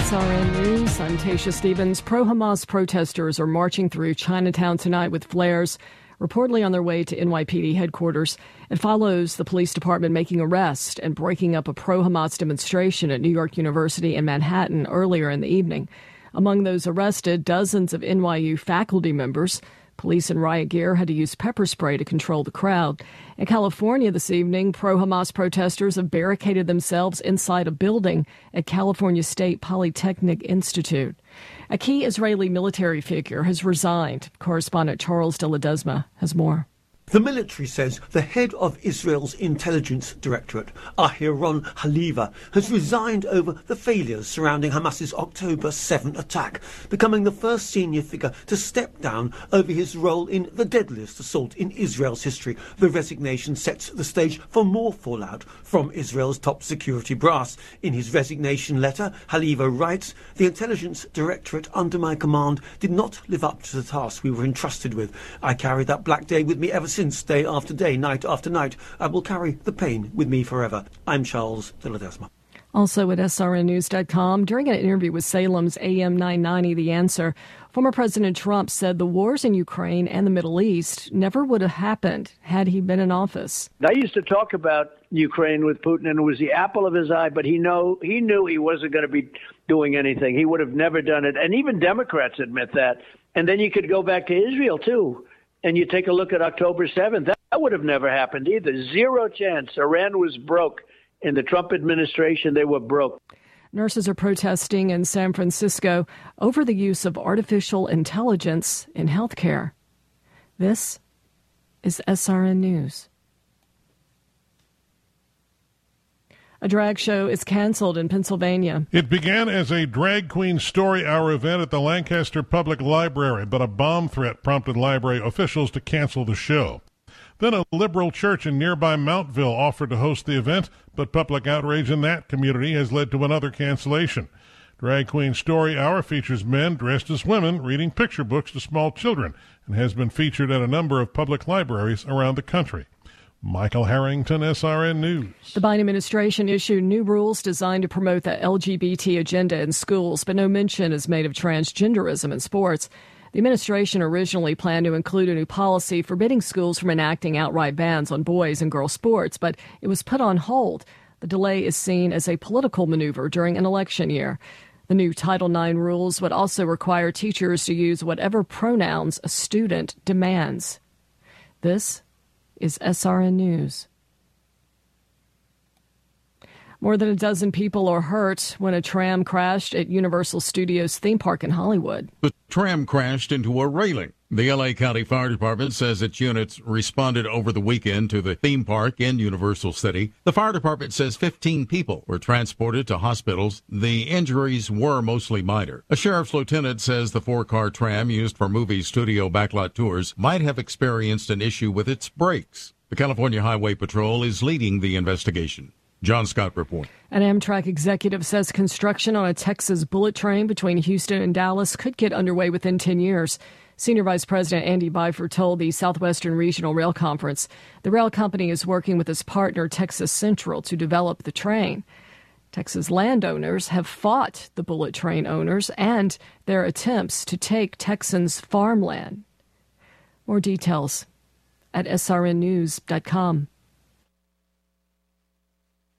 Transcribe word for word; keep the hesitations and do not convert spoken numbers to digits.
S R N News, I'm Tasha Stevens. Pro-Hamas protesters are marching through Chinatown tonight with flares, reportedly on their way to N Y P D headquarters. It follows the police department making arrests and breaking up a pro-Hamas demonstration at New York University in Manhattan earlier in the evening. Among those arrested, dozens of N Y U faculty members. Police in riot gear had to use pepper spray to control the crowd. In California this evening, pro-Hamas protesters have barricaded themselves inside a building at California State Polytechnic Institute. A key Israeli military figure has resigned. Correspondent Charles de Ledesma has more. The military says the head of Israel's intelligence directorate, Ahiron Haliva, has resigned over the failures surrounding Hamas's October seventh attack, becoming the first senior figure to step down over his role in the deadliest assault in Israel's history. The resignation sets the stage for more fallout from Israel's top security brass. In his resignation letter, Haliva writes, "The intelligence directorate under my command did not live up to the task we were entrusted with. I carried that black day with me ever since. Since day after day, night after night, I will carry the pain with me forever." I'm Charles de Ledesma. Also at S R N news dot com, during an interview with Salem's A M nine ninety The Answer, former President Trump said the wars in Ukraine and the Middle East never would have happened had he been in office. I used to talk about Ukraine with Putin, and it was the apple of his eye, but he know he knew he wasn't going to be doing anything. He would have never done it, and even Democrats admit that. And then you could go back to Israel, too. And you take a look at October seventh, that would have never happened either. Zero chance. Iran was broke. In the Trump administration, they were broke. Nurses are protesting in San Francisco over the use of artificial intelligence in healthcare. This is S R N News. A drag show is canceled in Pennsylvania. It began as a drag queen story hour event at the Lancaster Public Library, but a bomb threat prompted library officials to cancel the show. Then a liberal church in nearby Mountville offered to host the event, but public outrage in that community has led to another cancellation. Drag Queen Story Hour features men dressed as women reading picture books to small children and has been featured at a number of public libraries around the country. Michael Harrington, S R N News. The Biden administration issued new rules designed to promote the L G B T agenda in schools, but no mention is made of transgenderism in sports. The administration originally planned to include a new policy forbidding schools from enacting outright bans on boys and girls sports, but it was put on hold. The delay is seen as a political maneuver during an election year. The new Title nine rules would also require teachers to use whatever pronouns a student demands. This is S R N News. More than a dozen people are hurt when a tram crashed at Universal Studios theme park in Hollywood. The tram crashed into a railing. The L A County Fire Department says its units responded over the weekend to the theme park in Universal City. The fire department says fifteen people were transported to hospitals. The injuries were mostly minor. A sheriff's lieutenant says the four-car tram used for movie studio backlot tours might have experienced an issue with its brakes. The California Highway Patrol is leading the investigation. John Scott report. An Amtrak executive says construction on a Texas bullet train between Houston and Dallas could get underway within ten years. Senior Vice President Andy Byford told the Southwestern Regional Rail Conference the rail company is working with its partner Texas Central to develop the train. Texas landowners have fought the bullet train owners and their attempts to take Texans' farmland. More details at S R N news dot com.